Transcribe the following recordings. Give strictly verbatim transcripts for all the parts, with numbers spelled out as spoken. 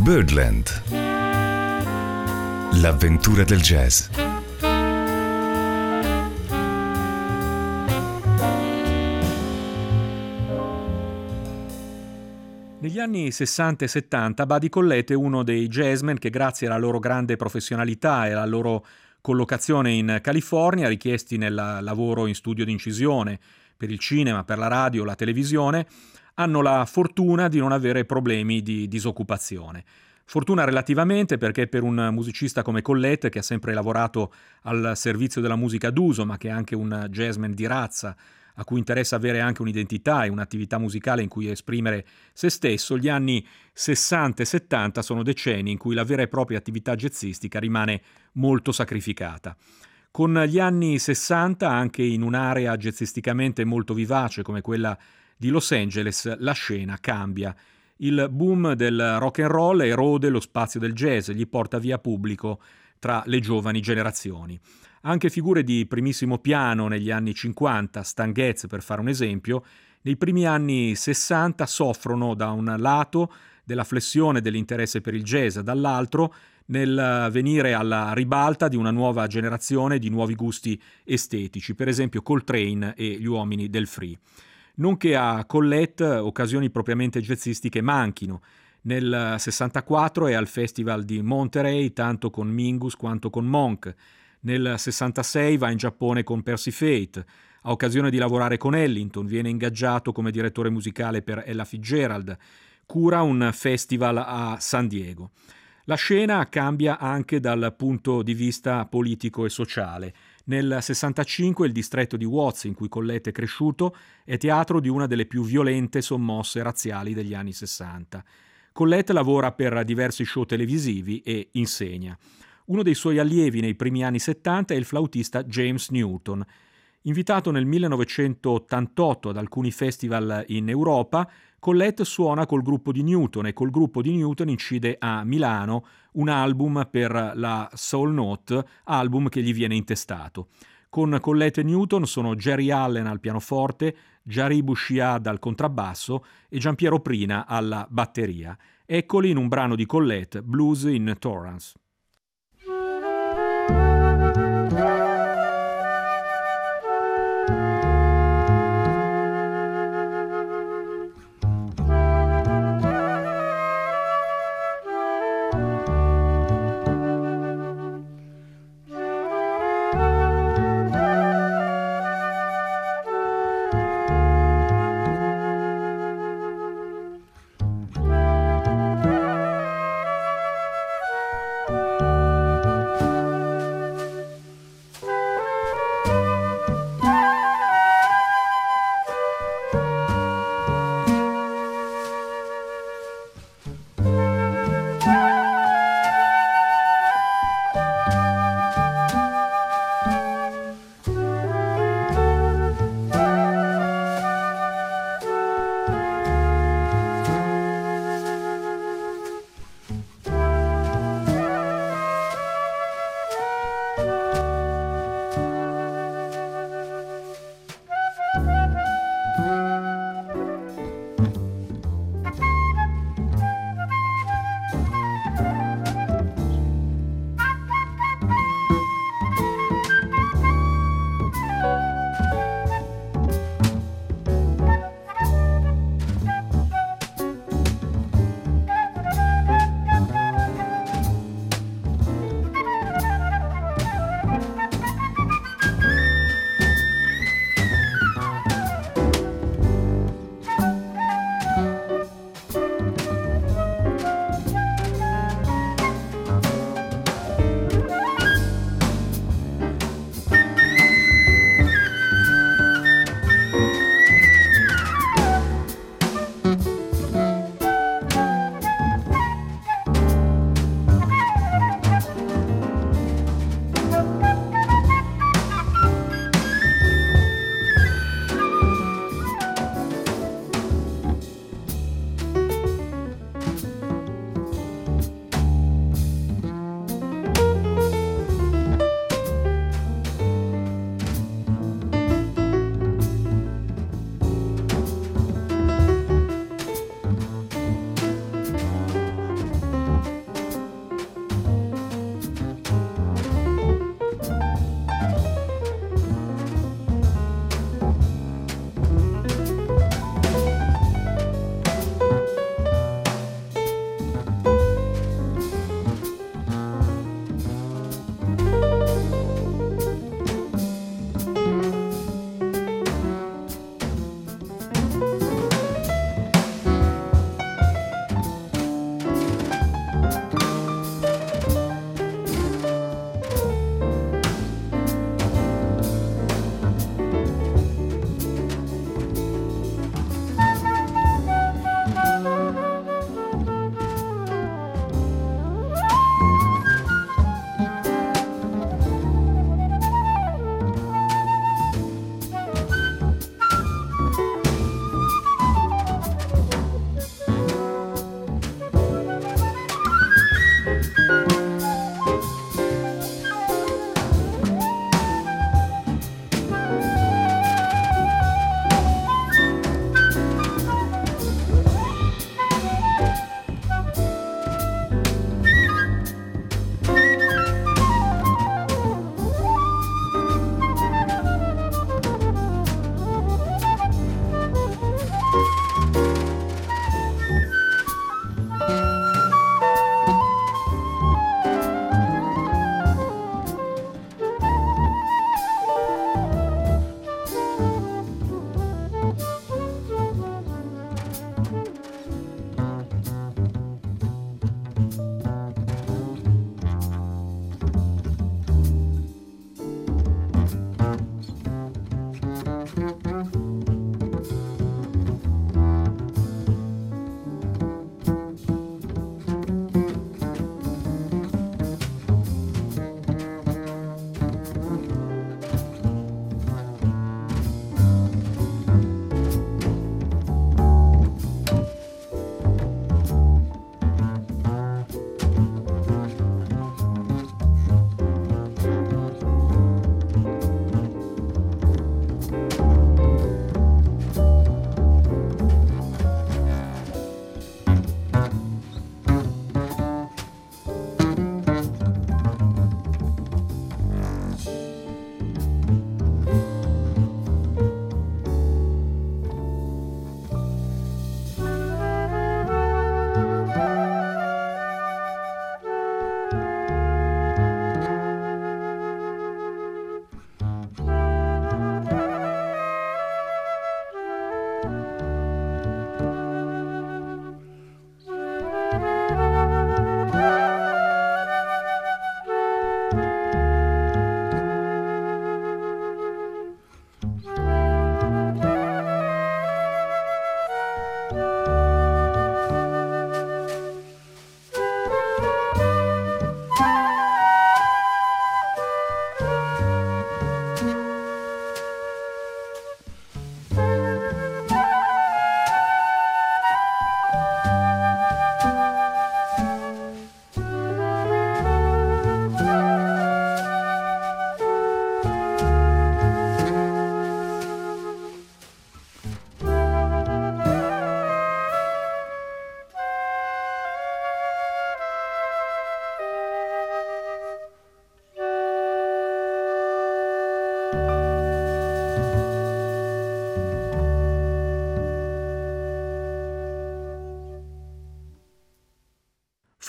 Birdland. L'avventura del jazz. Negli anni sessanta e settanta Buddy Collette è uno dei jazzmen che, grazie alla loro grande professionalità e alla loro collocazione in California, richiesti nel lavoro in studio di incisione per il cinema, per la radio, la televisione, hanno la fortuna di non avere problemi di disoccupazione. Fortuna relativamente, perché per un musicista come Collette, che ha sempre lavorato al servizio della musica d'uso, ma che è anche un jazzman di razza, a cui interessa avere anche un'identità e un'attività musicale in cui esprimere se stesso, gli anni sessanta e settanta sono decenni in cui la vera e propria attività jazzistica rimane molto sacrificata. Con gli anni sessanta, anche in un'area jazzisticamente molto vivace come quella di Los Angeles, la scena cambia. Il boom del rock and roll erode lo spazio del jazz, gli porta via pubblico tra le giovani generazioni. Anche figure di primissimo piano negli anni cinquanta, Stan Getz per fare un esempio, nei primi anni sessanta soffrono da un lato della flessione dell'interesse per il jazz, dall'altro nel venire alla ribalta di una nuova generazione di nuovi gusti estetici, per esempio Coltrane e gli uomini del free. Non che a Collette occasioni propriamente jazzistiche manchino. Nel sessantaquattro è al Festival di Monterey tanto con Mingus quanto con Monk. Nel sessantasei va in Giappone con Percy Fate, ha occasione di lavorare con Ellington, viene ingaggiato come direttore musicale per Ella Fitzgerald, cura un festival a San Diego. La scena cambia anche dal punto di vista politico e sociale. Nel sessantacinque il distretto di Watts, in cui Collette è cresciuto, è teatro di una delle più violente sommosse razziali degli anni sessanta. Collette lavora per diversi show televisivi e insegna. Uno dei suoi allievi nei primi anni settanta è il flautista James Newton. Invitato nel millenovecentottantotto ad alcuni festival in Europa, Collette suona col gruppo di Newton e col gruppo di Newton incide a Milano un album per la Soul Note, album che gli viene intestato. Con Collette e Newton sono Jerry Allen al pianoforte, Jari Bouchard al contrabbasso e Giampiero Prina alla batteria. Eccoli in un brano di Collette, Blues in Torrance.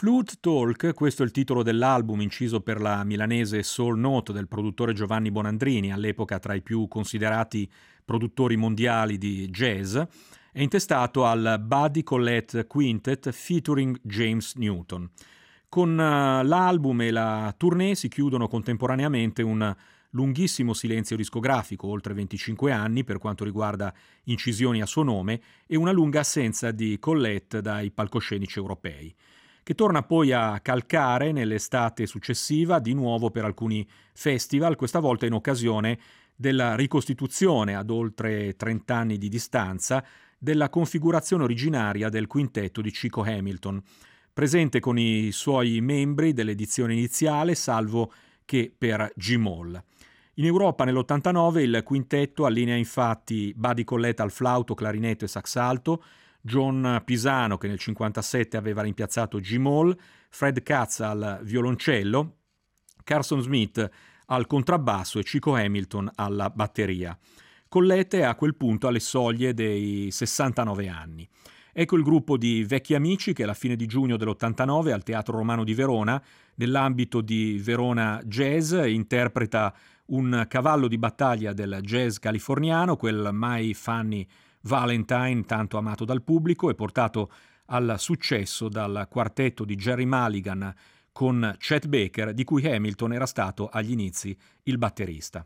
Flute Talk, questo è il titolo dell'album inciso per la milanese Soul Note del produttore Giovanni Bonandrini, all'epoca tra i più considerati produttori mondiali di jazz, è intestato al Buddy Collette Quintet featuring James Newton. Con l'album e la tournée si chiudono contemporaneamente un lunghissimo silenzio discografico, oltre venticinque anni per quanto riguarda incisioni a suo nome, e una lunga assenza di Collette dai palcoscenici europei, che torna poi a calcare nell'estate successiva di nuovo per alcuni festival, questa volta in occasione della ricostituzione ad oltre trenta anni di distanza della configurazione originaria del quintetto di Chico Hamilton, presente con i suoi membri dell'edizione iniziale, salvo che per G-Moll. In Europa nell'ottantanove il quintetto allinea infatti Buddy Collette al flauto, clarinetto e sax alto, John Pisano, che nel cinquantasette aveva rimpiazzato G-Moll, Fred Katz al violoncello, Carson Smith al contrabbasso e Chico Hamilton alla batteria. Collette è a quel punto alle soglie dei sessantanove anni. Ecco il gruppo di vecchi amici che alla fine di giugno dell'ottantanove al Teatro Romano di Verona, nell'ambito di Verona Jazz, interpreta un cavallo di battaglia del jazz californiano, quel My Funny Valentine tanto amato dal pubblico e portato al successo dal quartetto di Gerry Mulligan con Chet Baker, di cui Hamilton era stato agli inizi il batterista.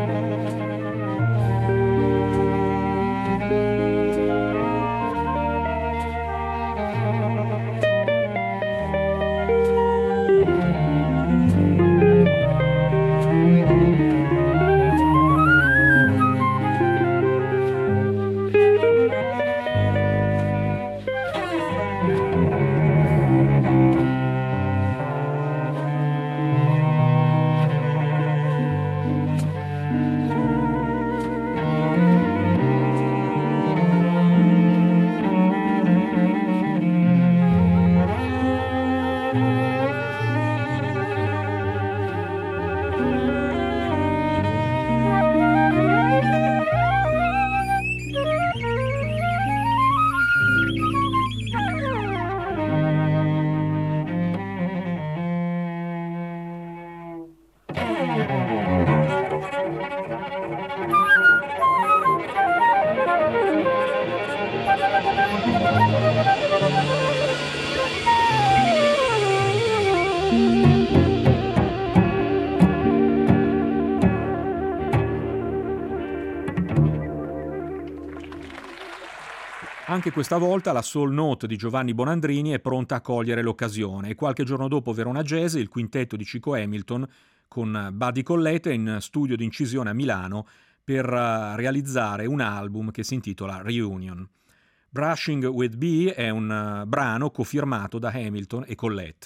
Anche questa volta la Soul Note di Giovanni Bonandrini è pronta a cogliere l'occasione e qualche giorno dopo Verona Jazz il quintetto di Chico Hamilton con Buddy Collette è in studio di incisione a Milano per realizzare un album che si intitola Reunion. Brushing with B è un brano cofirmato da Hamilton e Collette.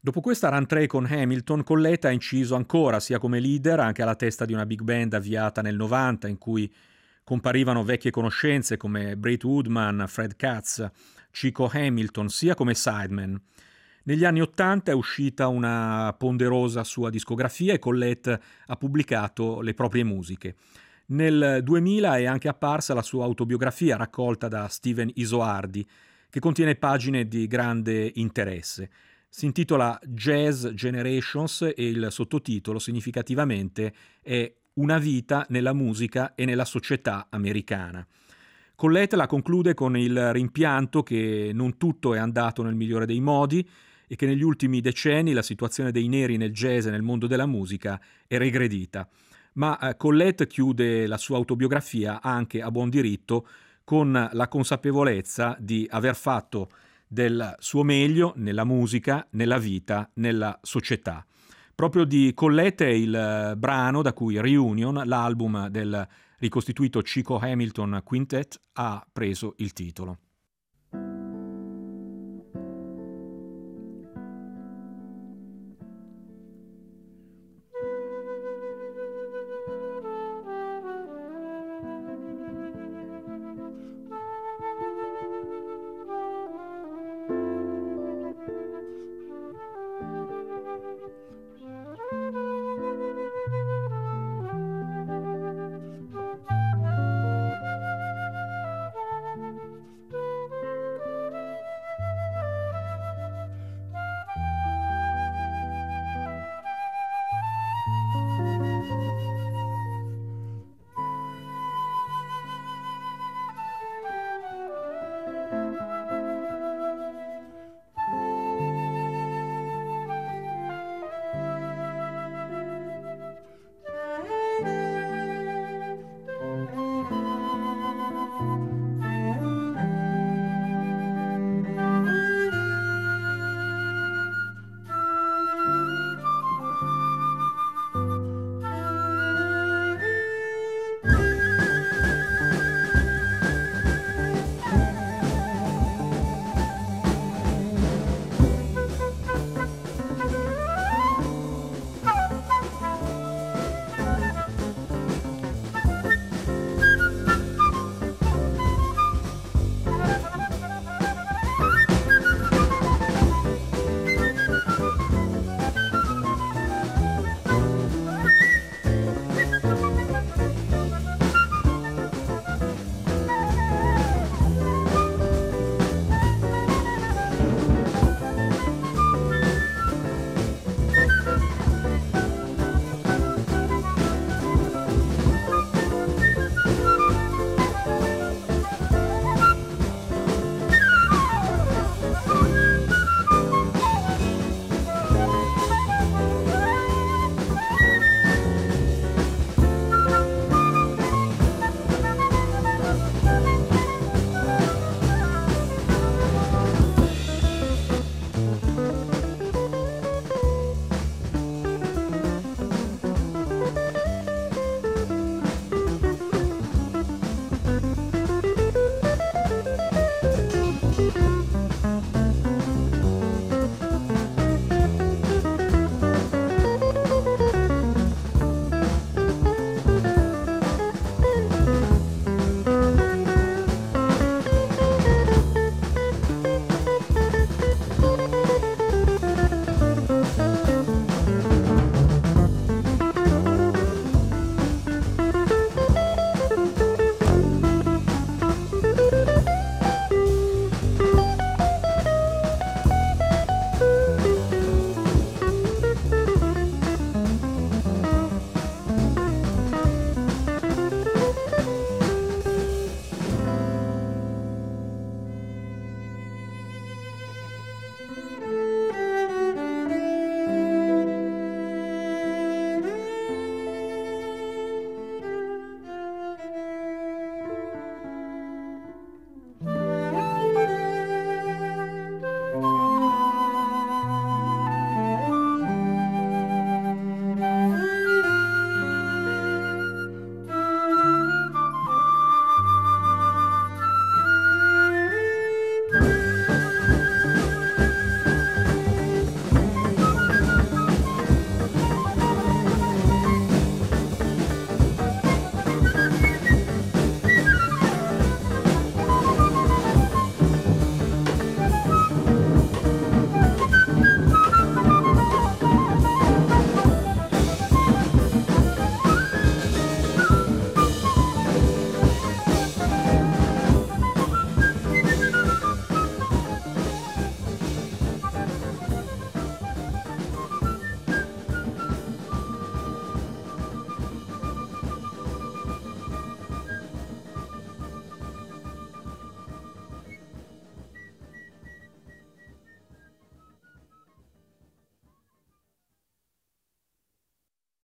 Dopo questa run track con Hamilton, Collette ha inciso ancora sia come leader, anche alla testa di una big band avviata nel novanta, in cui comparivano vecchie conoscenze come Brett Woodman, Fred Katz, Chico Hamilton, sia come sideman. Negli anni ottanta è uscita una ponderosa sua discografia e Collette ha pubblicato le proprie musiche. Nel duemila è anche apparsa la sua autobiografia raccolta da Steven Isoardi, che contiene pagine di grande interesse. Si intitola Jazz Generations e il sottotitolo significativamente è Una vita nella musica e nella società americana. Collette la conclude con il rimpianto che non tutto è andato nel migliore dei modi e che negli ultimi decenni la situazione dei neri nel jazz e nel mondo della musica è regredita. Ma eh, Collette chiude la sua autobiografia anche a buon diritto con la consapevolezza di aver fatto del suo meglio nella musica, nella vita, nella società. Proprio di Collette è il brano da cui Reunion, l'album del ricostituito Chico Hamilton Quintet, ha preso il titolo.